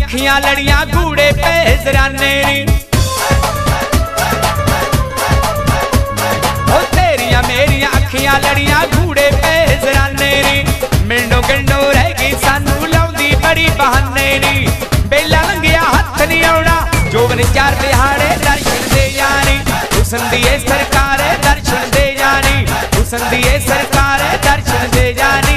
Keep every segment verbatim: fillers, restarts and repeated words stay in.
अखियां लड़ियां घूड़े पे जराने नी ओ तेरिया मेरिया अखियां लड़ियां घूड़े पे जराने नी मिंडो गिंडो रह गई सानू लाउंदी बड़ी बहाने नी बेला लंघिया हथ नहीं आउणा जोवन चार दिहाड़े दर्शन दे जानी हुसन दी सरकार दर्शन दे जानी हुसन दी सरकार दर्शन दे जानी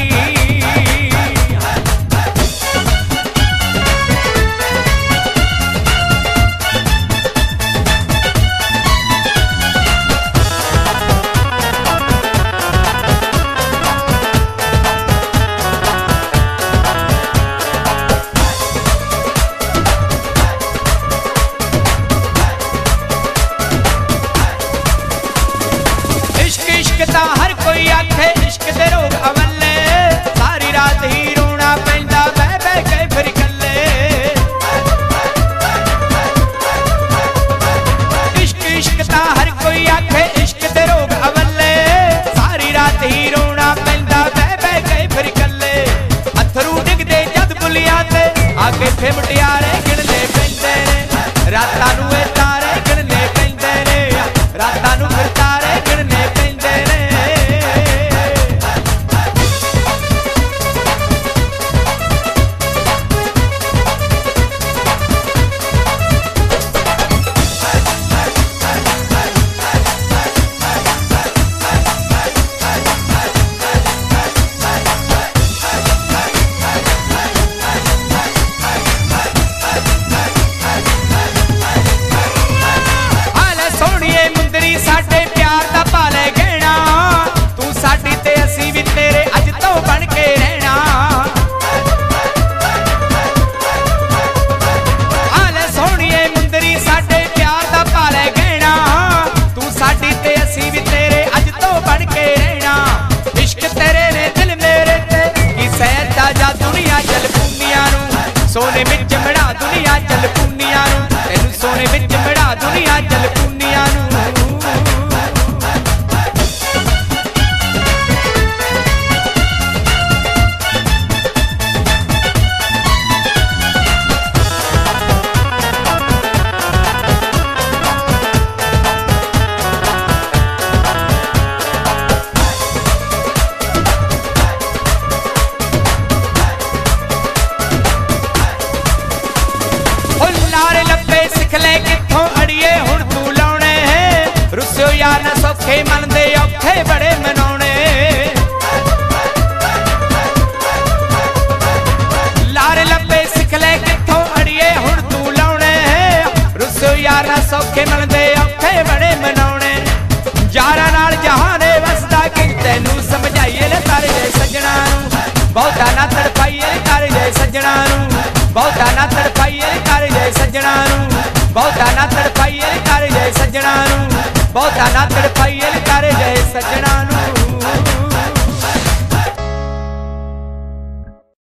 हर कोई आखे इश्क दे रोग अवले सारी रात ही रोना पैंदा बह बह के फिर कल्ले इश्क इश्क दा हर कोई आखे इश्क दे रोग अवले सारी रात ही रोना पैंदा बह बह के फिर कल्ले अथरू डिगदे जद बुलियां ते आगे थे मुटियारे गिणने पैंदे ने रातां नूं ए तारे गिणने पैंदे ने रातां नूं फिर तारे गिणने पैंदे ने सोने विच मड़ा दुनिया चल पुनिया तेनू सोने विच मड़ा दुनिया चल पुनिया किथों अड़िए हुण तू लाउणे रुस्यो यार न सौखे मन दे औखे बड़े मनाउणे लारे लब्बे सिख ले किथों अड़िए हुण तू लाउणे रुस्यो यार न सौखे मन दे औखे बड़े मनाउणे यारां नाल जहाने वसदा कि तैनू समझाइए ने तारे दे सजना नू बहुता ना तड़पाइए तारे दे सजना नू बहुता ना तड़पाइए तारे दे सजना नू बहुता ना तड़पाइए कर जय सजना नू बहुता ना तड़पाइए कर जय सजना नू।